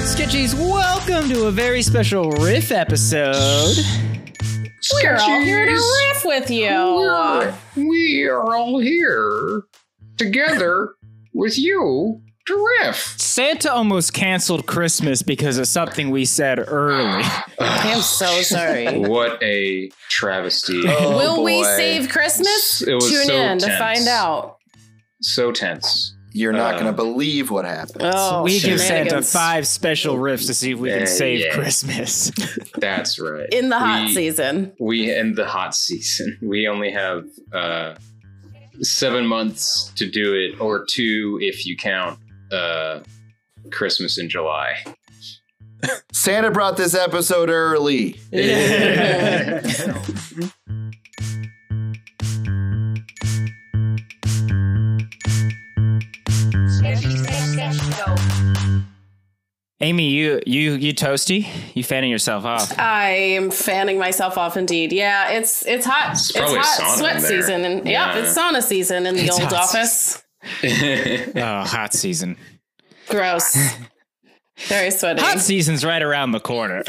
Sketchies, welcome to a very special riff episode. We're all here to riff with you. We are all here together with you to riff. Santa almost canceled Christmas because of something we said early. I'm so sorry. What a travesty. Will we save Christmas? It was Tune so in to tense. find out. So tense. You're not going to believe what happens. Oh, We give Santa shenanigans. 5 special riffs to see if we can save Christmas. That's right. In the hot season. We in the hot season. We only have 7 months to do it, or 2 if you count Christmas in July. Santa brought this episode early. Amy, you toasty? You fanning yourself off? I am fanning myself off indeed. Yeah, it's hot. It's probably hot sauna sweat in there. season. And Yeah. it's sauna season in the It's old hot office. Oh, hot season. Gross. Very sweaty. Hot season's right around the corner.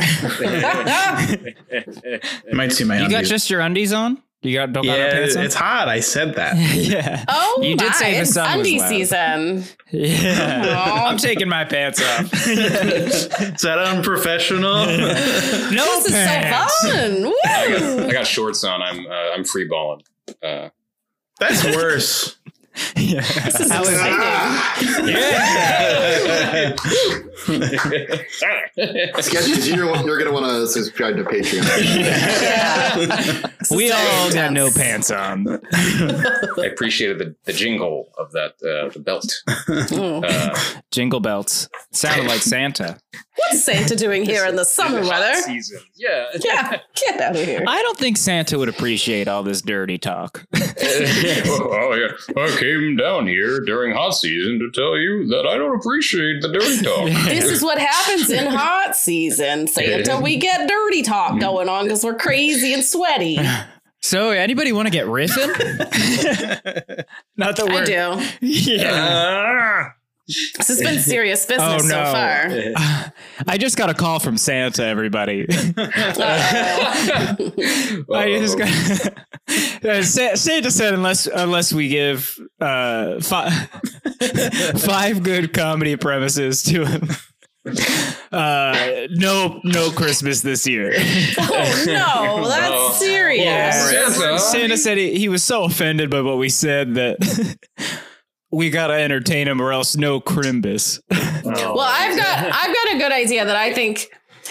Might see my You undies. got just your undies on? You don't got no yeah, pants on? it's hot. I said that. Yeah. Oh, You did my, say the it's sun was undie loud. season. Yeah. Aw. I'm taking my pants off. Is that unprofessional? No This is pants. so fun. Woo! I got shorts on. I'm free balling. That's worse. Yeah. This is How is it? exciting. Yeah. Sketches, you're going to want to subscribe to Patreon. Yeah. We all got intense. no pants on. I appreciated the jingle of that the belt. Jingle belts. Sounded like Santa. What's Santa doing here in the summer weather? Season. Yeah. Yeah, get out of here. I don't think Santa would appreciate all this dirty talk. Oh yeah. I came down here during hot season to tell you that I don't appreciate the dirty talk. This is what happens in hot season, Santa. We get dirty talk going on because we're crazy and sweaty. So, anybody want to get riffing? Not that we're... I do. Yeah. This has been serious business Oh, so no. far. I just got a call from Santa, everybody. Uh-oh. I just got... Santa said unless we give 5 good comedy premises to him, no Christmas this year. Oh no, that's serious. Yeah. Santa said he was so offended by what we said that we gotta entertain him or else no Crimbus. Well, I've got a good idea that I think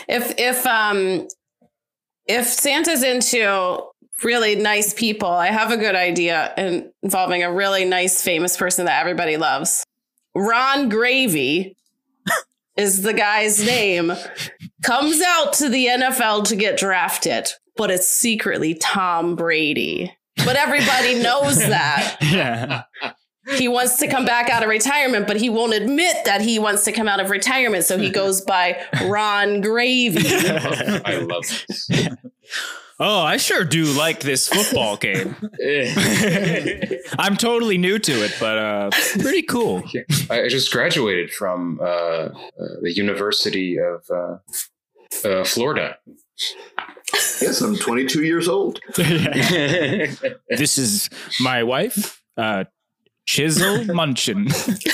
if Santa's into really nice people, I have a good idea involving a really nice famous person that everybody loves. Ron Gravy is the guy's name. Comes out to the NFL to get drafted, but it's secretly Tom Brady. But everybody knows that. Yeah. He wants to come back out of retirement, but he won't admit that he wants to come out of retirement. So he goes by Ron Gravy. I love this. Oh, I sure do like this football game. I'm totally new to it, but pretty cool. I just graduated from the University of Florida. Yes, I'm 22 years old. This is my wife, Chisel Munchin.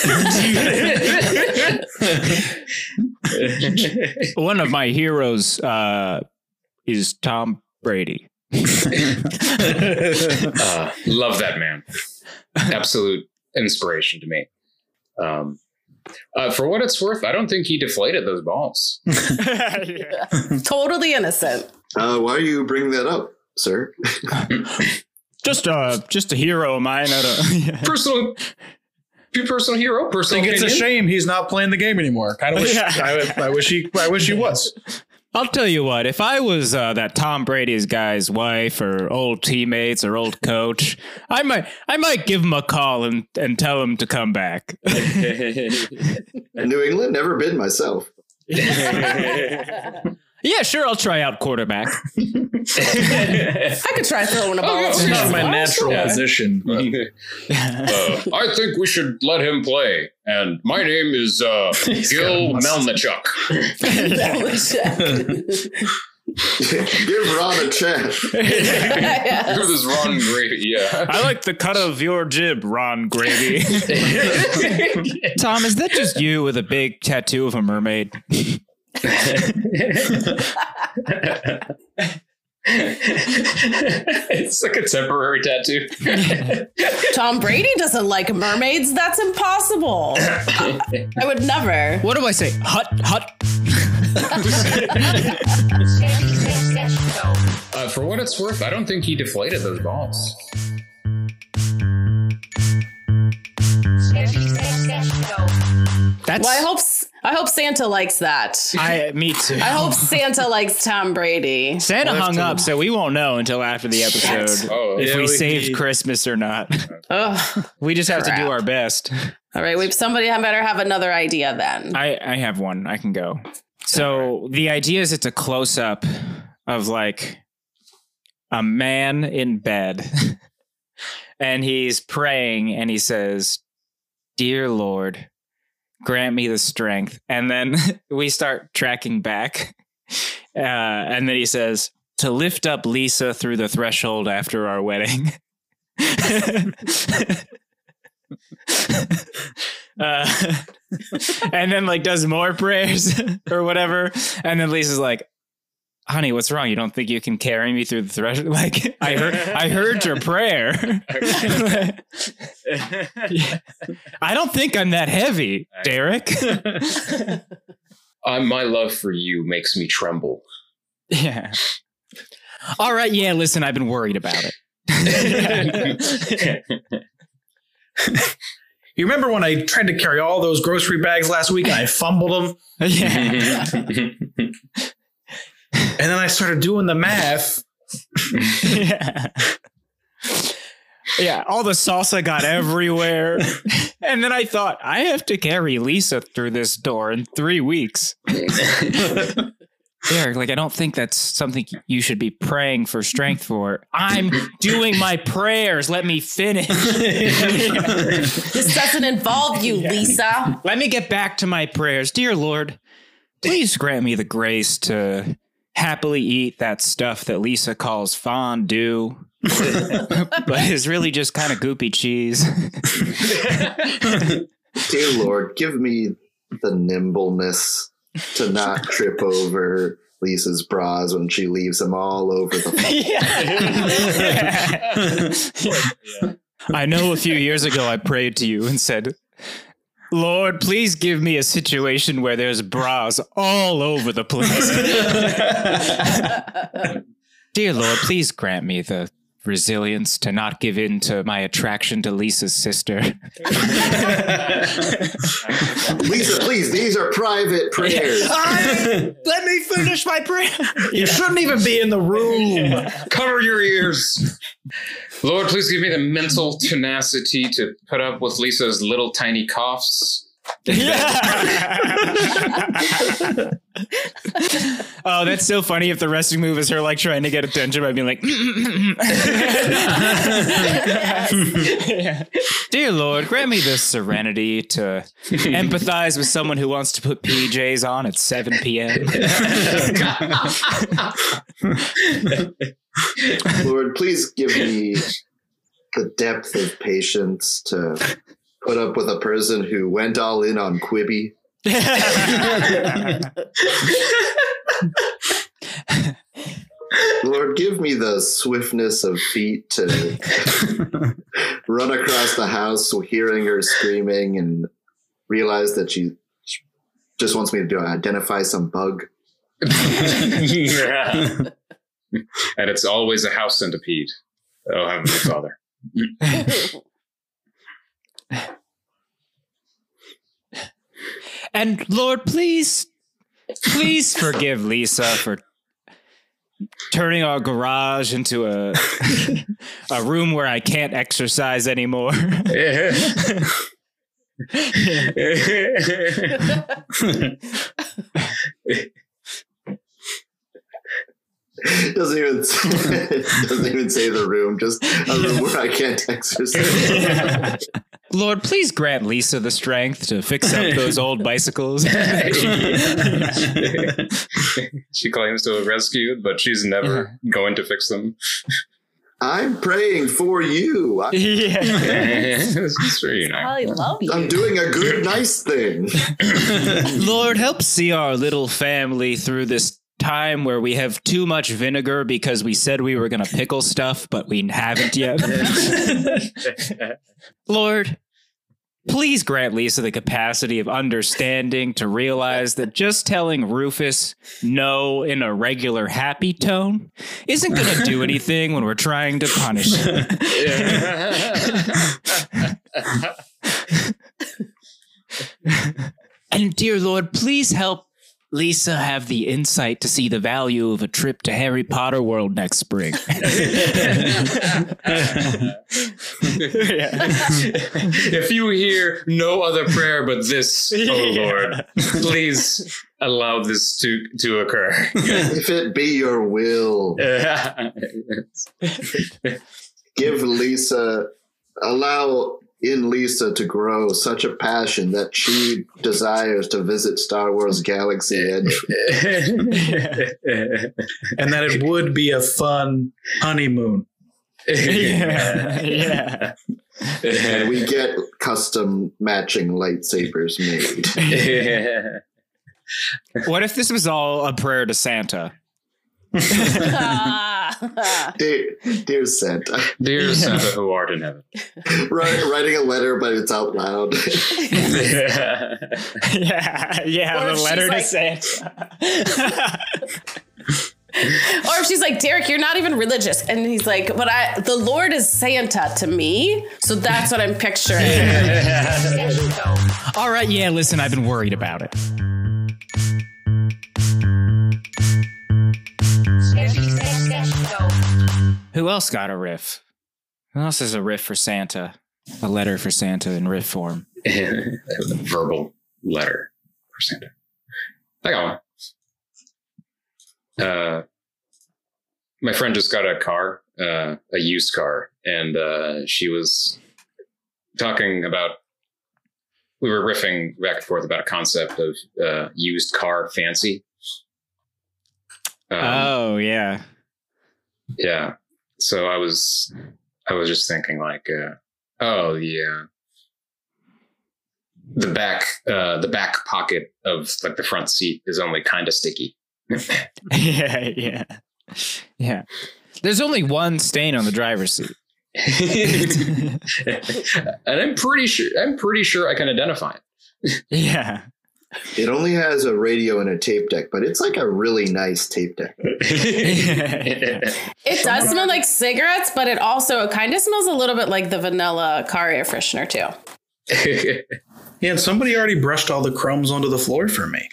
One of my heroes is Tom Brady. Love that man. Absolute inspiration to me. For what it's worth, I don't think he deflated those balls. Totally innocent. Why are you bringing that up, sir? Just a hero of mine. Personal hero. I Personal think it's a opinion. shame he's not playing the game anymore. Kind of wish. I wish he was. I'll tell you what, if I was that Tom Brady's guy's wife or old teammates or old coach, I might give him a call and tell him to come back. New England, never been myself. Yeah, sure. I'll try out quarterback. I could try throwing a ball. It's not my natural position. But. I think we should let him play. And my name is Gil Melnichuk. Give Ron a chance. This is Ron Gravy. Yeah. I like the cut of your jib, Ron Gravy. Tom, is that just you with a big tattoo of a mermaid? It's like a temporary tattoo. Tom Brady doesn't like mermaids. That's impossible. I would never. What do I say? Hut, hut. For what it's worth, I don't think he deflated those balls. That's. Well, I hope Santa likes that. Me too. I hope Santa likes Tom Brady. Santa hung up, so we won't know until after the episode if we saved Christmas or not. Ugh, We just have to do Crap. our best. all right, somebody better have another idea then. I have one. I can go. So the idea is it's a close up of like a man in bed and he's praying and he says, "Dear Lord, grant me the strength." And then we start tracking back. And then he says, "To lift up Lisa through the threshold after our wedding." And then like does more prayers or whatever. And then Lisa's like, "Honey, what's wrong? You don't think you can carry me through the threshold?" Like, I heard your prayer. I don't think I'm that heavy, Derek. My love for you makes me tremble. Yeah. All right. Yeah. Listen, I've been worried about it. You remember when I tried to carry all those grocery bags last week and I fumbled them? Yeah. And then I started doing the math. Yeah. Yeah, all the salsa got everywhere. And then I thought, I have to carry Lisa through this door in 3 weeks. Derek, like, I don't think that's something you should be praying for strength for. I'm doing my prayers. Let me finish. This doesn't involve you, Lisa. Let me get back to my prayers. Dear Lord, please grant me the grace to happily eat that stuff that Lisa calls fondue, but is really just kind of goopy cheese. Dear Lord, give me the nimbleness to not trip over Lisa's bras when she leaves them all over the Yeah. I know a few years ago I prayed to you and said, "Lord, please give me a situation where there's bras all over the place." Dear Lord, please grant me the resilience to not give in to my attraction to Lisa's sister. Lisa, please, these are private prayers. Let me finish my prayer. You shouldn't even be in the room. Cover your ears. Lord, please give me the mental tenacity to put up with Lisa's little tiny coughs. Oh, that's so funny if the wrestling move is her like trying to get attention by being like, Yeah. Dear Lord, grant me the serenity to empathize with someone who wants to put PJs on at 7 p.m. Lord, please give me the depth of patience to put up with a person who went all in on Quibi. Lord, give me the swiftness of feet to run across the house hearing her screaming and realize that she just wants me to identify some bug. Yeah. And it's always a house centipede. Oh, Heavenly Father. And Lord, please forgive Lisa for turning our garage into a room where I can't exercise anymore. doesn't even say the room, just a room where I can't exercise. Lord, please grant Lisa the strength to fix up those old bicycles. She claims to have rescued, but she's never going to fix them. I'm praying for you. Sure, you know. I love you. I'm doing a good, nice thing. Lord, help see our little family through this time where we have too much vinegar because we said we were going to pickle stuff, but we haven't yet. Lord, please grant Lisa the capacity of understanding to realize that just telling Rufus no in a regular happy tone isn't going to do anything when we're trying to punish him. And dear Lord, please help Lisa have the insight to see the value of a trip to Harry Potter World next spring. If you hear no other prayer but this, oh Lord, please allow this to occur. If it be your will, allow in Lisa to grow such a passion that she desires to visit Star Wars Galaxy Edge. And that it would be a fun honeymoon. Yeah. And we get custom matching lightsabers made. What if this was all a prayer to Santa? Dear Santa. Dear Santa who art in heaven. Writing a letter, but it's out loud. Yeah, Or the if letter to she's Santa. Or if she's like, Derek, you're not even religious. And he's like, but the Lord is Santa to me. So that's what I'm picturing. All right, yeah, listen, I've been worried about it. Who else got a riff? Who else has a riff for Santa? A letter for Santa in riff form. Verbal letter for Santa. I got one. My friend just got a car, a used car, and she was talking about, we were riffing back and forth about a concept of used car fancy. Oh, yeah. Yeah. So I was just thinking like, oh yeah, the back pocket of like the front seat is only kind of sticky. Yeah. There's only one stain on the driver's seat. And I'm pretty sure I can identify it. Yeah. It only has a radio and a tape deck, but it's like a really nice tape deck. It does smell like cigarettes, but it also kind of smells a little bit like the vanilla car air freshener too. Yeah, and somebody already brushed all the crumbs onto the floor for me.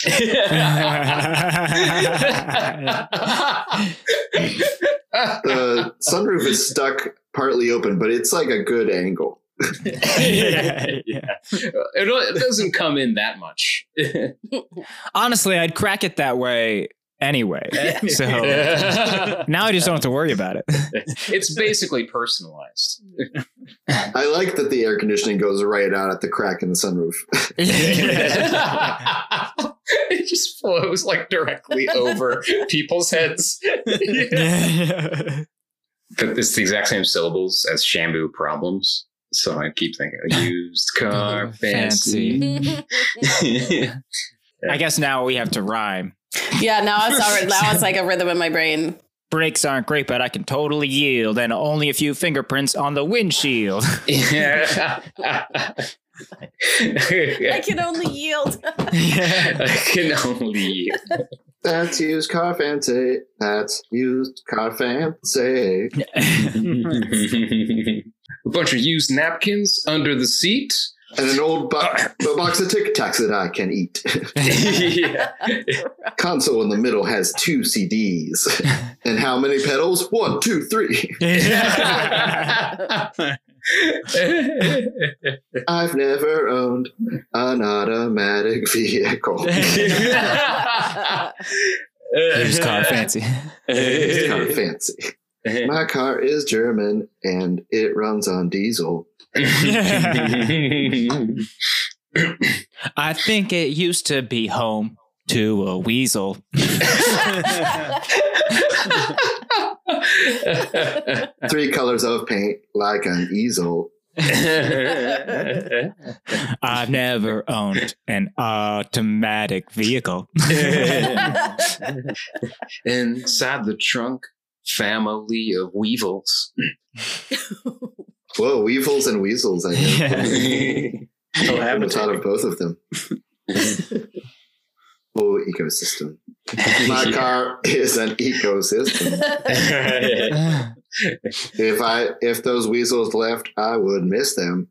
The sunroof is stuck partly open, but it's like a good angle. Yeah. It doesn't come in that much. Honestly, I'd crack it that way anyway. So now I just don't have to worry about it. It's basically personalized. I like that the air conditioning goes right out at the crack in the sunroof. It just flows like directly over people's heads. But it's the exact same syllables as Shampoo Problems. So I keep thinking used car fancy. I guess now we have to rhyme. Yeah, now it's like a rhythm in my brain. Brakes aren't great, but I can totally yield, and only a few fingerprints on the windshield. Yeah. I can only yield. I can only yield. That's used car fancy. That's used car fancy. A bunch of used napkins under the seat. And an old box of Tic Tacs that I can eat. Yeah. Console in the middle has 2 CDs. And how many pedals? 1, 2, 3. I've never owned an automatic vehicle. Used car fancy. Used car fancy. My car is German and it runs on diesel. I think it used to be home to a weasel. 3 colors of paint like an easel. I've never owned an automatic vehicle. Inside the trunk, family of weevils. Whoa, weevils and weasels. I haven't thought of both of them. Whole ecosystem. My car is an ecosystem. If those weasels left, I would miss them.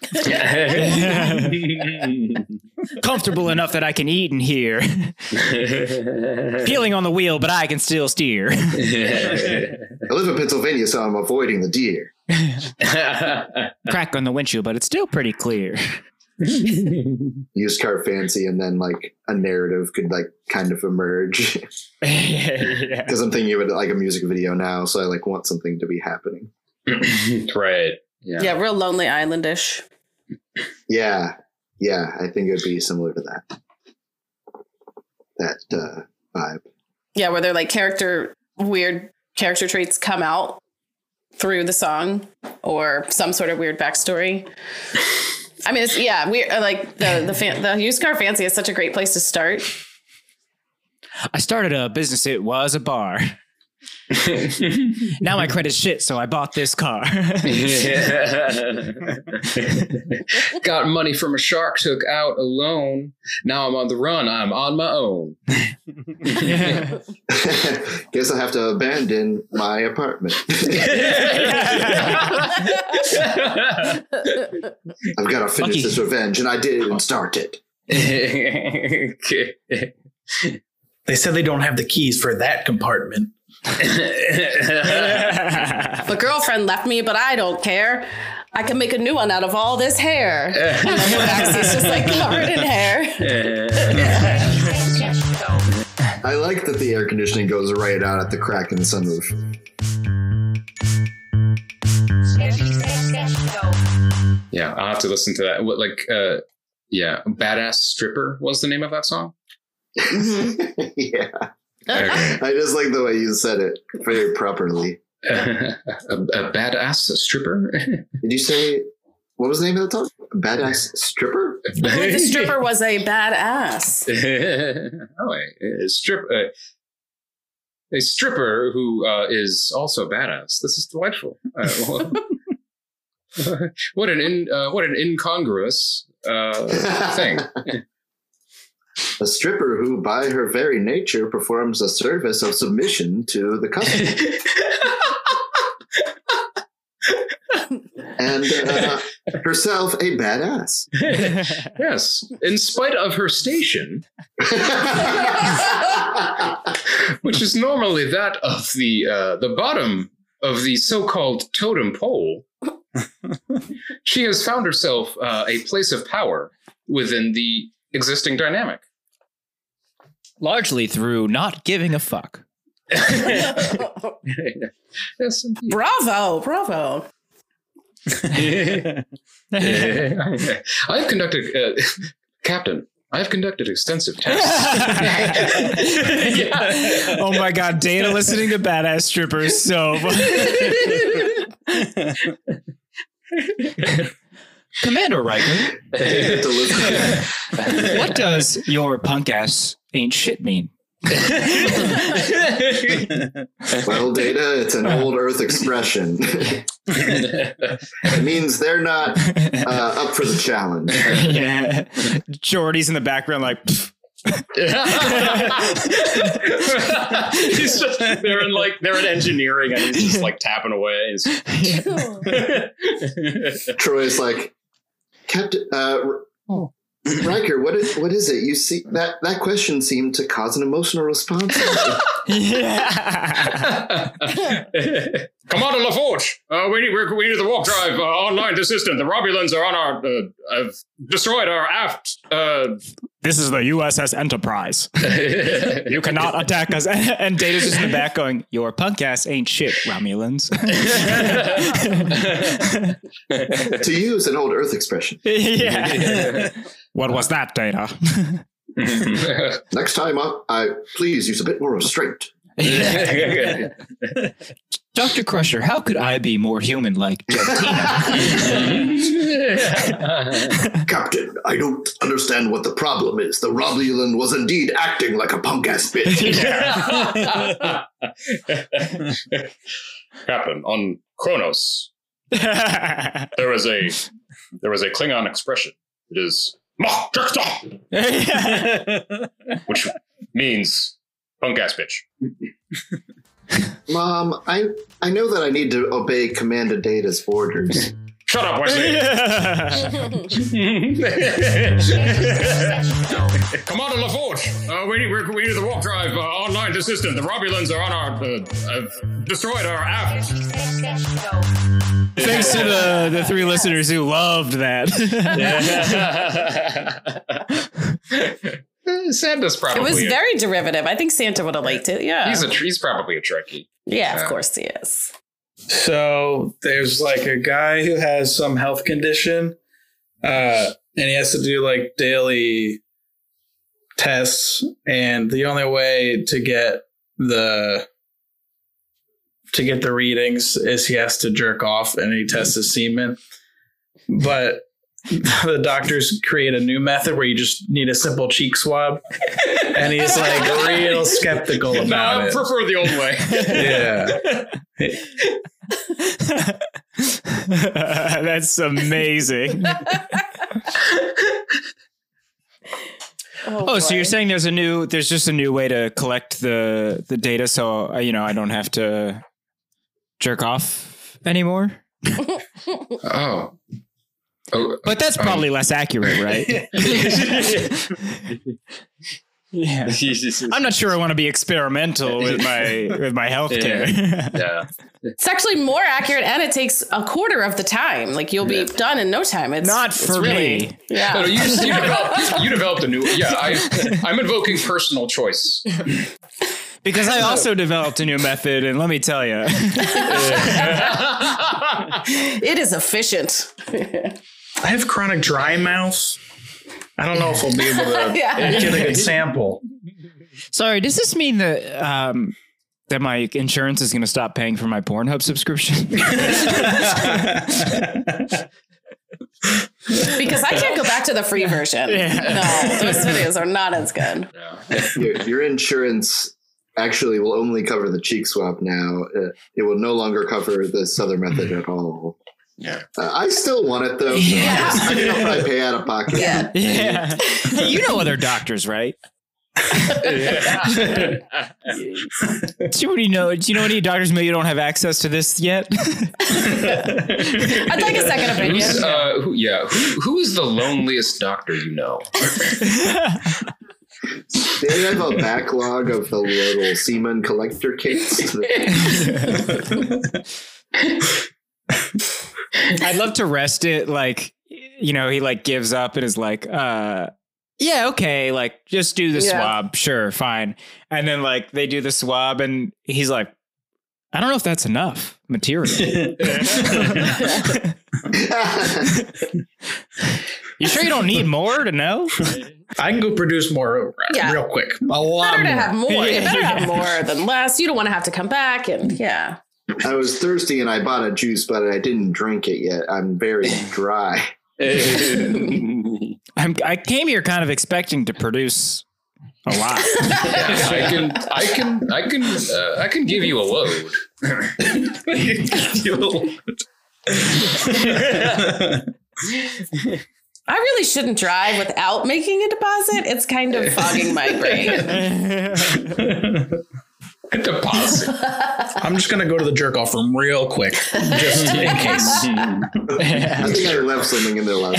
Comfortable enough that I can eat in here. Peeling on the wheel, but I can still steer. I live in Pennsylvania, so I'm avoiding the deer. Crack on the windshield, but it's still pretty clear. Used car fancy, and then like a narrative could like kind of emerge. Because I'm thinking of it like a music video now, so I like want something to be happening. Right. Yeah, real Lonely Island-ish. Yeah, I think it would be similar to that vibe. Yeah, where they're like weird character traits come out through the song, or some sort of weird backstory. I mean, it's weird. Like the used car fancy is such a great place to start. I started a business. It was a bar. Now my credit's shit, so I bought this car. Got money from a shark, took out a loan. Now I'm on the run. I'm on my own. Guess I'll have to abandon my apartment. I've got to finish this revenge, and I didn't start it. They said they don't have the keys for that compartment. The girlfriend left me, but I don't care. I can make a new one out of all this hair. And then the backseat's just like covered in hair. I like that the air conditioning goes right out at the crack in the sunroof. Yeah, I'll have to listen to that. Badass Stripper was the name of that song? Mm-hmm. Yeah. Okay. I just like the way you said it very properly. A badass stripper? Did you say, what was the name of the song? Badass Stripper? The stripper was a badass. A stripper who is also badass. This is delightful. What an incongruous thing. A stripper who, by her very nature, performs a service of submission to the customer. And herself a badass. Yes, in spite of her station, which is normally that of the bottom of the so-called totem pole, she has found herself a place of power within the existing dynamic. Largely through not giving a fuck. Yes, Bravo. I've conducted, Captain, I've conducted extensive tests. Oh my God, Dana listening to Badass Stripper is so Commander Riker, what does your punk ass ain't shit mean? Well, Data, it's an old Earth expression. It means they're not up for the challenge. Yeah. Jordy's in the background like, He's just, they're in engineering and he's just like tapping away. Troy's like, Captain Riker, what is it? You see that question seemed to cause an emotional response. yeah. Commander LaForge, we need the warp drive online to system. The Romulans are on our have destroyed our aft this is the USS Enterprise. You cannot attack us. And Data's just in the back going, your punk ass ain't shit, Romulans. To use an old Earth expression. Yeah. What was that, Data? Next time up, please use a bit more restraint. Dr. Crusher, how could I be more human like Captain, I don't understand what the problem is. The Romulan was indeed acting like a punk-ass bitch. Captain, on Kronos, there was a Klingon expression. It is Mach Drexta, which means punk-ass bitch. Mom, I know that I need to obey Commander Data's orders. Shut up, Wesley. Commander LaForge, we need the warp drive online to system. The Romulans are on our destroyed our aft. Thanks to the 3 listeners who loved that. Santa's probably. It was very derivative. I think Santa would have liked it. Yeah. He's probably a Trekkie. Yeah, of course he is. So there's like a guy who has some health condition, and he has to do like daily tests, and the only way to get the readings is he has to jerk off, and he tests his semen. But the doctors create a new method where you just need a simple cheek swab, and he's like real skeptical about it. I prefer the old way. Yeah. That's amazing. So you're saying there's just a new way to collect the data, so I don't have to jerk off anymore. But that's probably less accurate, right? Yeah. I'm not sure I want to be experimental with my healthcare. Yeah. It's actually more accurate, and it takes a quarter of the time. Like you'll be done in no time. It's not for me. Yeah. No, you developed a new. Yeah, I'm invoking personal choice. Because I also developed a new method, and let me tell you, it is efficient. I have chronic dry mouth. I don't know if we'll be able to get a good sample. Sorry, does this mean that that my insurance is going to stop paying for my Pornhub subscription? Because I can't go back to the free version. Yeah. No, those videos are not as good. Your insurance actually will only cover the cheek swab now. It will no longer cover this other method at all. Yeah, I still want it though. So I think I'll probably pay out of pocket. Yeah. Hey, you know other doctors, right? Do you know any doctors maybe don't have access to this yet? I'd like a second opinion. Who is the loneliest doctor you know? They have a backlog of the little semen collector kits. I'd love to rest it like, he like gives up and is like, yeah, okay, like just do the swab. Sure, fine. And then like they do the swab and he's like, I don't know if that's enough material. You sure you don't need more to know? I can go produce more real quick. A lot better more. To have more. You better have more than less. You don't want to have to come back and I was thirsty and I bought a juice, but I didn't drink it yet. I'm very dry. I came here kind of expecting to produce a lot. I can give you a load. I really shouldn't drive without making a deposit. It's kind of fogging my brain. A deposit. I'm just gonna go to the jerk off room real quick, just in case. I think I left something in there last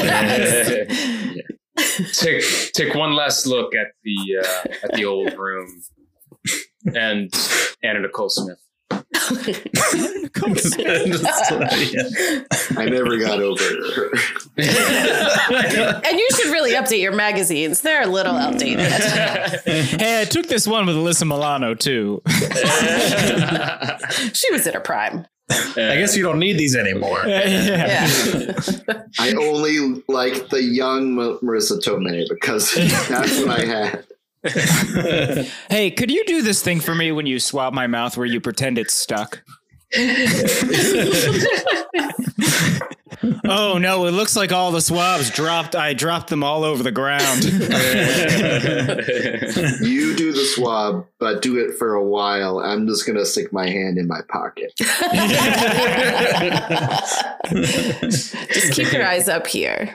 week. Take one last look at the old room and Anna Nicole Smith. I never got over her. And you should really update your magazines. They're a little outdated. Hey, I took this one with Alyssa Milano, too. She was in her prime. I guess you don't need these anymore. Yeah. I only like the young Marissa Tomei because that's what I had. Hey, could you do this thing for me when you swab my mouth where you pretend it's stuck? Oh no, it looks like all the swabs dropped. I dropped them all over the ground. You do the swab, but do it for a while. I'm just going to stick my hand in my pocket. Just keep your eyes up here.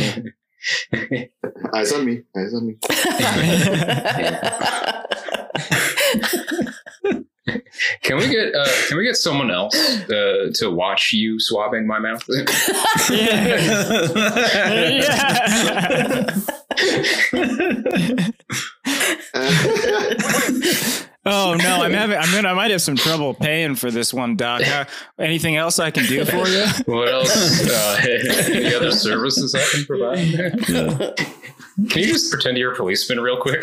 Eyes on me. Eyes on me. Can we get someone else to watch you swabbing my mouth? Oh no, I might have some trouble paying for this one, Doc. Anything else I can do for you? What else? Any other services I can provide? Can you just pretend you're a policeman real quick?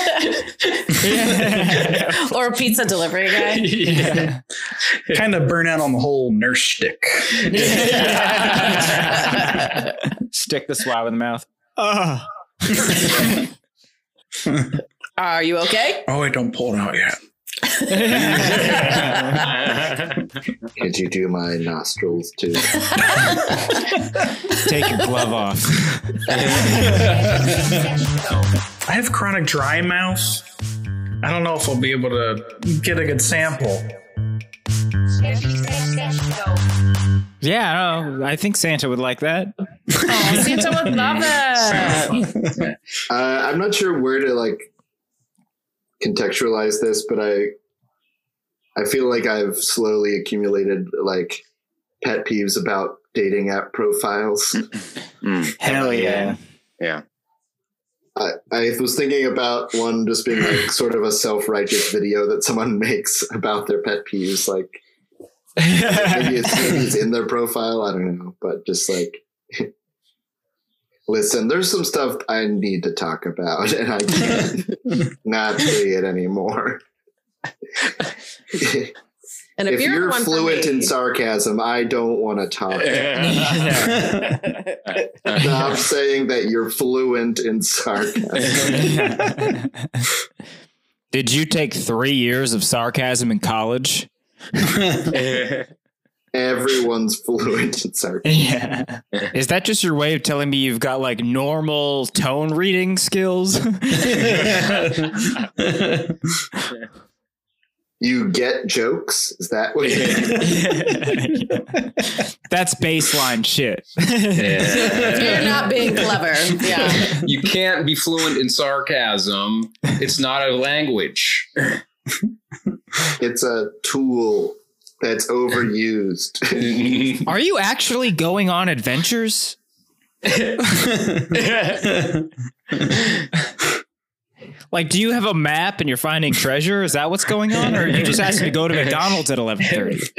Or a pizza delivery guy. Yeah. Kind of burn out on the whole nurse shtick. Stick the swab in the mouth. Are you okay? Oh, wait, don't pull it out yet. Could you do my nostrils too? Take your glove off. I have chronic dry mouth. I don't know if I'll be able to get a good sample. Yeah, I think Santa would like that. Oh, Santa would love it. I'm not sure where to like contextualize this, but I feel like I've slowly accumulated like pet peeves about dating app profiles. Hell yeah. Yeah. I was thinking about one just being like sort of a self-righteous video that someone makes about their pet peeves. Like maybe it's in their profile. I don't know, but just like, listen, there's some stuff I need to talk about and I can't not say it anymore. And if you're one fluent for me, in sarcasm, I don't want to talk. Stop saying that you're fluent in sarcasm. Did you take 3 years of sarcasm in college? Everyone's fluent in sarcasm. Yeah. Is that just your way of telling me you've got like normal tone reading skills? You get jokes? Is that what That's baseline shit. You're not being clever. Yeah. You can't be fluent in sarcasm. It's not a language. It's a tool that's overused. Are you actually going on adventures? Like, do you have a map and you're finding treasure? Is that what's going on? Or are you just asking to go to McDonald's at 11:30?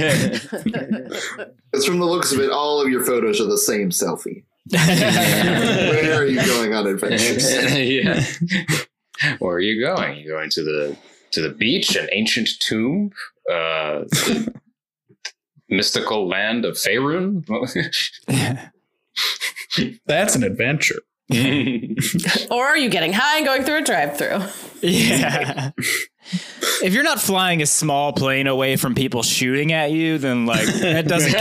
It's from the looks of it, all of your photos are the same selfie. Where are you going on adventures? Yeah. Where are you going? You going to the beach, an ancient tomb, the mystical land of Faerun? That's an adventure. Or are you getting high and going through a drive-through? Yeah. If you're not flying a small plane away from people shooting at you, then like that doesn't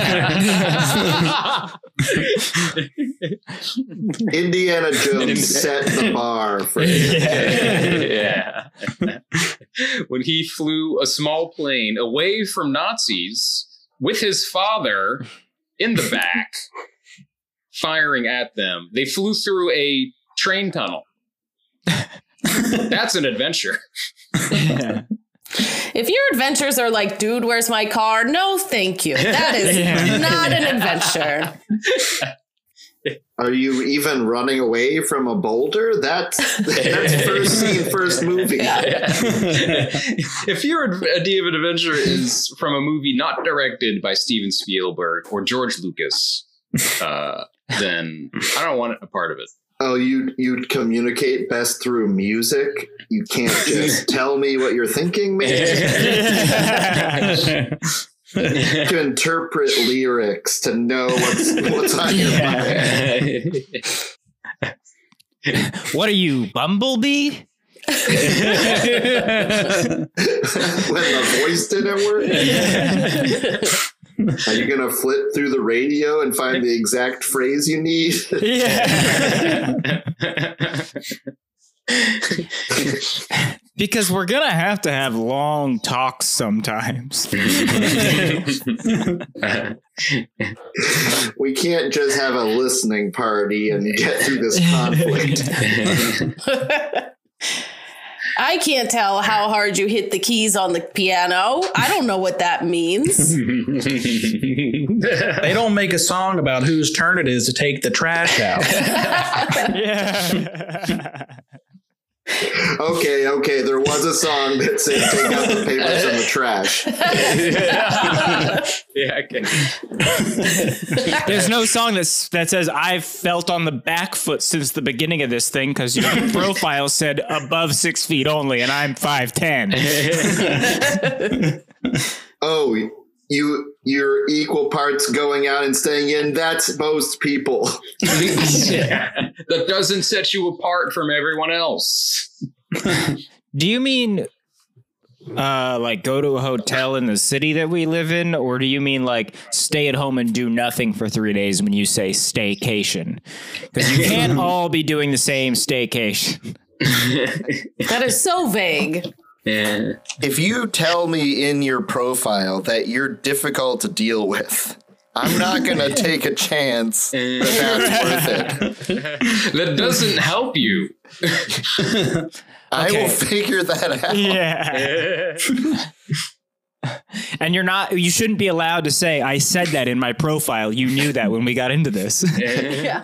count. Indiana Jones set the bar for you. Yeah. When he flew a small plane away from Nazis with his father in the back, firing at them. They flew through a train tunnel. That's an adventure. Yeah. If your adventures are like, dude, where's my car? No, thank you. That is not an adventure. Are you even running away from a boulder? That's first scene, first movie. If your idea of an adventure is from a movie not directed by Steven Spielberg or George Lucas, then I don't want a part of it. Oh, you'd communicate best through music? You can't just tell me what you're thinking, man? To interpret lyrics, to know what's on your mind. What are you, Bumblebee? When the voice didn't work? Are you going to flip through the radio and find the exact phrase you need? Yeah. Because we're going to have long talks sometimes. We can't just have a listening party and get through this conflict. I can't tell how hard you hit the keys on the piano. I don't know what that means. They don't make a song about whose turn it is to take the trash out. Yeah. Okay. There was a song that said take out the papers from the trash. Yeah, I can. There's no song that says I've felt on the back foot since the beginning of this thing because your profile said above 6 feet only and I'm 5'10". Oh, you're equal parts going out and staying in. That's most people. Yeah, that doesn't set you apart from everyone else. Do you mean like go to a hotel in the city that we live in, or do you mean like stay at home and do nothing for 3 days when you say staycation? Because you can't all be doing the same staycation. That is so vague. Yeah. If you tell me in your profile that you're difficult to deal with, I'm not going to take a chance that that's worth it. That doesn't help you. I will figure that out. Yeah. And you shouldn't be allowed to say, I said that in my profile. You knew that when we got into this. Yeah.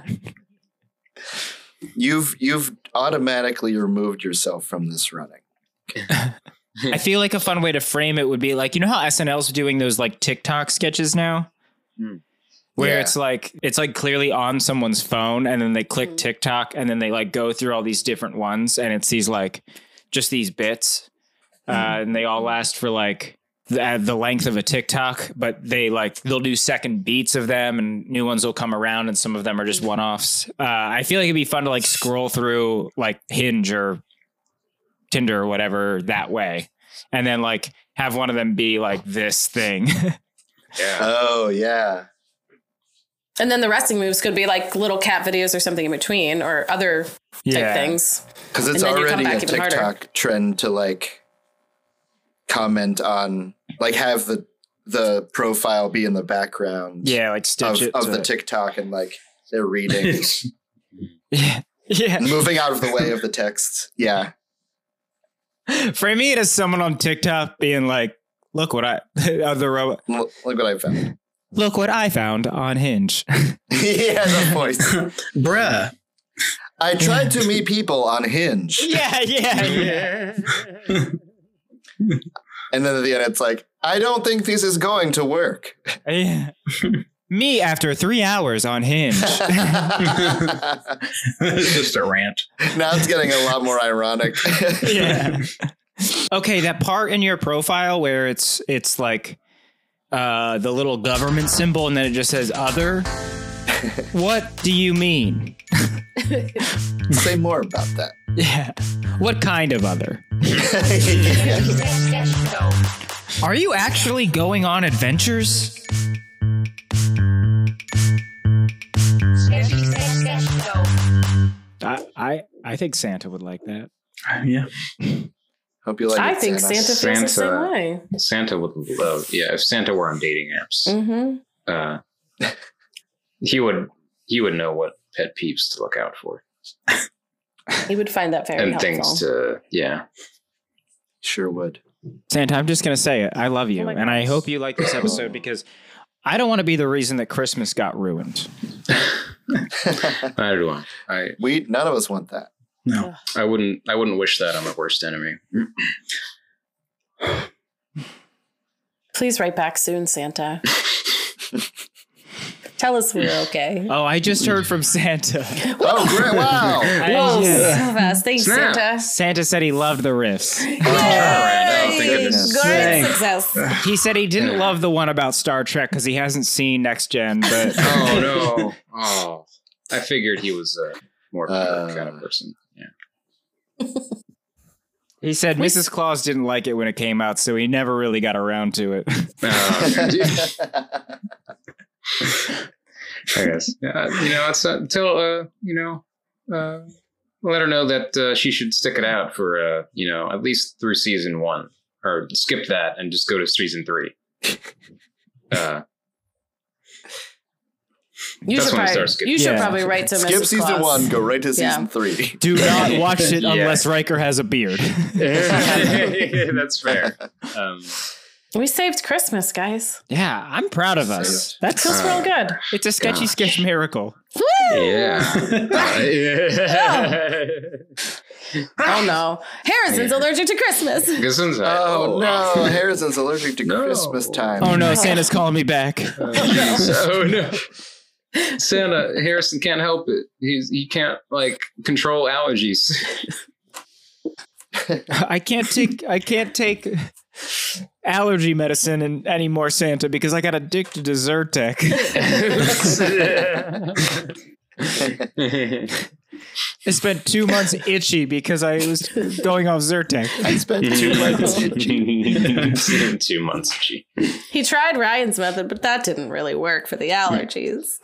You've automatically removed yourself from this running. I feel like a fun way to frame it would be like, you know how SNL's doing those like TikTok sketches now? Where it's like clearly on someone's phone and then they click TikTok and then they like go through all these different ones and it's these like just these bits and they all last for like the length of a TikTok, but they'll do second beats of them and new ones will come around and some of them are just one-offs. I feel like it'd be fun to like scroll through like Hinge or Tinder or whatever that way. And then like have one of them be like this thing. Yeah. Oh, yeah. And then the resting moves could be like little cat videos or something in between or other type things. Because it's already a TikTok trend to like comment on, like have the profile be in the background. Yeah, like stitch it of the TikTok and like they're reading. Yeah. Moving out of the way of the text. Yeah. Framing it as someone on TikTok being like, look what I found. Look what I found on Hinge. Yeah, the voice. Bruh. I tried to meet people on Hinge. Yeah. And then at the end, it's like, I don't think this is going to work. Yeah. Me after 3 hours on Hinge. It's just a rant. Now it's getting a lot more ironic. Yeah. Okay, that part in your profile where it's like the little government symbol and then it just says other. What do you mean? Say more about that. Yeah. What kind of other? Are you actually going on adventures? I think Santa would like that. Yeah. Hope you like I it, think Santa feels the same way. Santa would love, if Santa were on dating apps, he would know what pet peeves to look out for. He would find that very helpful. Things to, Sure would. Santa, I'm just going to say it. I love you. And I hope you like this episode because I don't want to be the reason that Christmas got ruined. Neither do I. None of us want that. No. I wouldn't wish that on my worst enemy. Please write back soon, Santa. Tell us we're okay. Oh, I just heard from Santa. Oh, great! Wow. Whoa, Yeah. so fast. Thanks, Snap. Santa. Santa said he loved the riffs. Oh, thank goodness. Good Thanks. success. He said he didn't love the one about Star Trek because he hasn't seen Next Gen, but Oh no! Oh, I figured he was a more pure kind of person. Yeah. he said Mrs. Claus didn't like it when it came out, so he never really got around to it. I guess. It's until let her know that she should stick it out for at least through season 1, or skip that and just go to season 3. You That's should when we probably, start skipping. you should Yeah. probably write to Skip Mrs. season Claus. 1, go right to Yeah. season 3. Do not watch it Yeah. unless Riker has a beard. That's fair. We saved Christmas, guys. Yeah, I'm proud of us. That's Feels real good. it's a sketchy sketch miracle. Yeah. Oh no, Harrison's allergic to Christmas. Oh no, Harrison's allergic to No. Christmas time. Oh no, Santa's calling me back. Oh no. Santa, Harrison can't help it. He can't control allergies. I can't take allergy medicine anymore, Santa, because I got addicted to Zyrtec. I spent 2 months itchy because I was going off Zyrtec. I spent 2 months itchy. 2 months itchy. He tried Ryan's method, but that didn't really work for the allergies.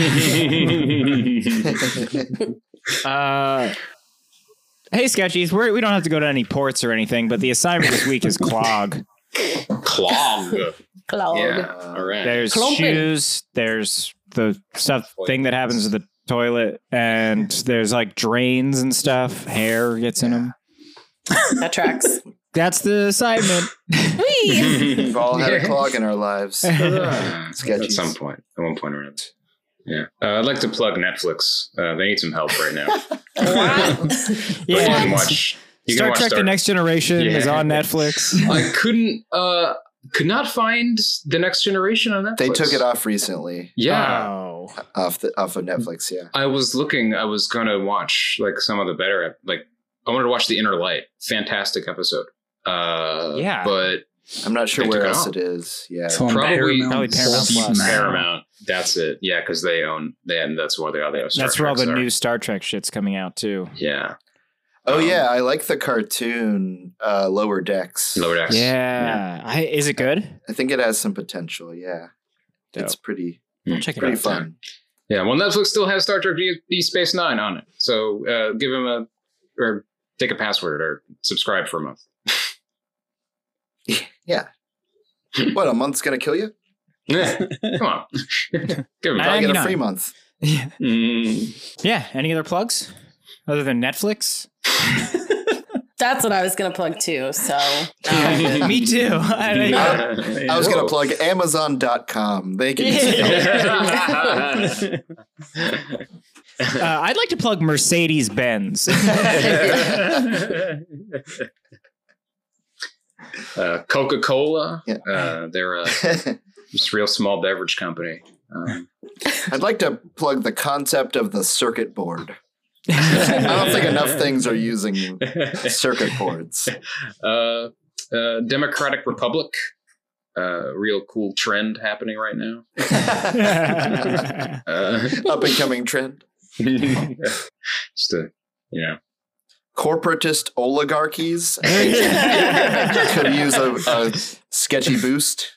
Hey, Sketchies, we don't have to go to any ports or anything, but the assignment this week is clog. Clog. Clog. Yeah. All right. There's Clumping. shoes, there's the thing that happens to the toilet, and there's drains and stuff. Hair gets in them. That tracks. That's the assignment. Whee! We've all had a clog in our lives. Sketchy. At some point, at one point or another. Yeah. I'd like to plug Netflix. They need some help right now. But you can watch. Star Trek: The Next Generation is on Netflix. I could not find The Next Generation on Netflix. They took it off recently. Yeah. Oh. Off of Netflix, yeah. I was looking. I was gonna watch some of the better. I wanted to watch The Inner Light. Fantastic episode. Yeah. But I'm not sure They took where it else out. it is. Yeah. It's on Probably Paramount Plus. Paramount. That's it. Yeah, because they own. And that's why they have. Star That's where all Treks the are. new Star Trek shit's coming out too. Yeah. Oh yeah, I like the cartoon Lower Decks. Lower Decks. Yeah. Is it good? I think it has some potential. Yeah, it's pretty Check it pretty out. fun. Yeah. Well, Netflix still has Star Trek Deep Space Nine on it, so give them or take a password or subscribe for a month. Yeah. What, a month's gonna kill you? Come on. Give them I'll get a 99. free month. Yeah. Mm. Yeah. Any other plugs other than Netflix? That's what I was going to plug too. So Me too. I was gonna plug Amazon.com. They can use it. I'd like to plug Mercedes Benz. Coca-Cola. Yeah. They're just a real small beverage company. I'd like to plug the concept of the circuit board. I don't think enough things are using circuit boards. Democratic Republic. Real cool trend happening right now. Up and coming trend. Just Corporatist oligarchies could use a sketchy boost.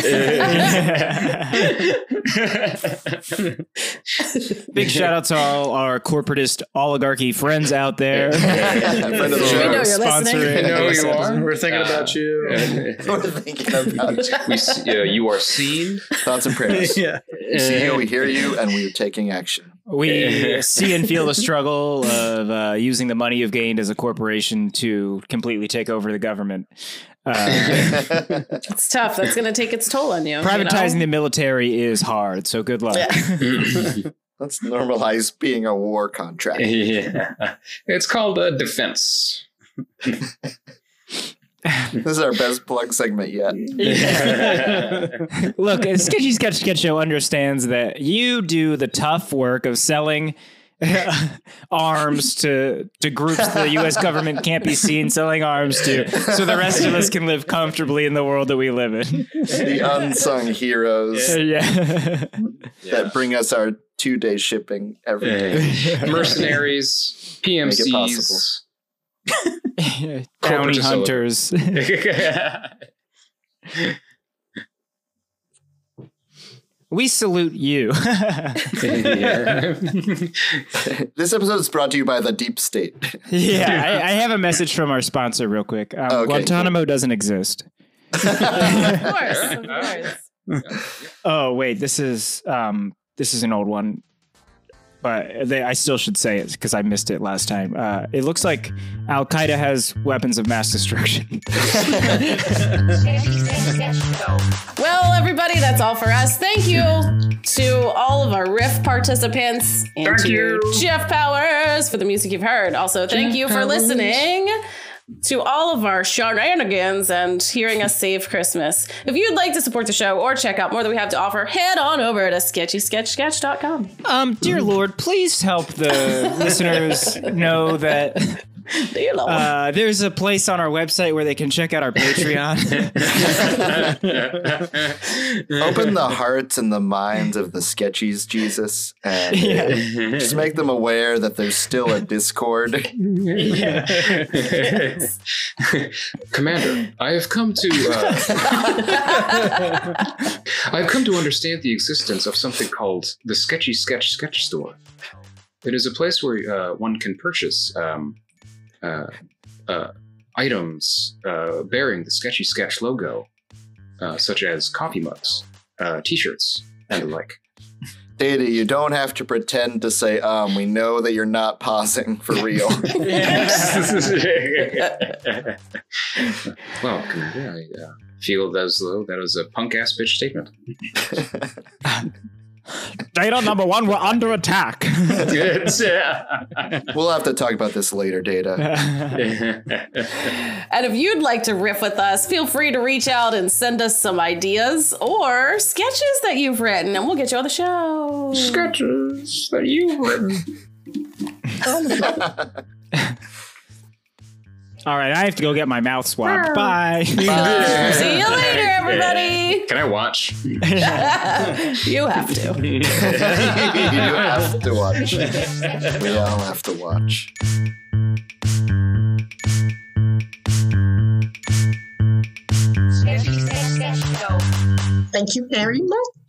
Big shout out to all our corporatist oligarchy friends out there. Friend of the We show. know you're listening. I know this you are. episode. We're thinking about you. We're thinking about you. You are seen. Thoughts and prayers. Yeah. We see you, we hear you, and we are taking action. We see and feel the struggle of using the money you've gained as a corporation to completely take over the government. it's tough. That's going to take its toll on you. Privatizing the military is hard, so good luck. Yeah. Let's normalize being a war contract. Yeah. It's called a defense. This is our best plug segment yet. Look, Sketchy Sketch Show understands that you do the tough work of selling arms to groups the U.S. government can't be seen selling arms to, so the rest of us can live comfortably in the world that we live in. The unsung heroes that bring us our 2-day shipping every day. Mercenaries, PMCs. Bounty hunters. We salute you. This episode is brought to you by the Deep State. I have a message from our sponsor real quick. Okay, Guantanamo doesn't exist. Of course. Oh, wait, this is an old one. But I still should say it because I missed it last time. It looks like Al Qaeda has weapons of mass destruction. Well, everybody, that's all for us. Thank you to all of our riff participants and to Jeff Powers for the music you've heard. Also, thank you for listening to all of our shenanigans and hearing us save Christmas. If you'd like to support the show or check out more that we have to offer, head on over to sketchysketchsketch.com. Dear Lord, please help the listeners know that there's a place on our website where they can check out our Patreon. Open the hearts and the minds of the Sketchies, Jesus, and just make them aware that there's still a Discord. Commander, I've come to understand the existence of something called the Sketchy Sketch Store. It is a place where one can purchase items bearing the Sketchy Sketch logo, such as coffee mugs, t-shirts, and the like. Data, you don't have to pretend to say, we know that you're not pausing for real. Well, Commander, I feel as though that was a punk-ass bitch statement. Data number 1, we're under attack. We'll have to talk about this later, Data. And if you'd like to riff with us, feel free to reach out and send us some ideas or sketches that you've written, and we'll get you on the show. Sketches that you've written. All right, I have to go get my mouth swabbed. Bye. See you later, everybody. Can I watch? You have to. You have to watch. We all have to watch. Thank you very much.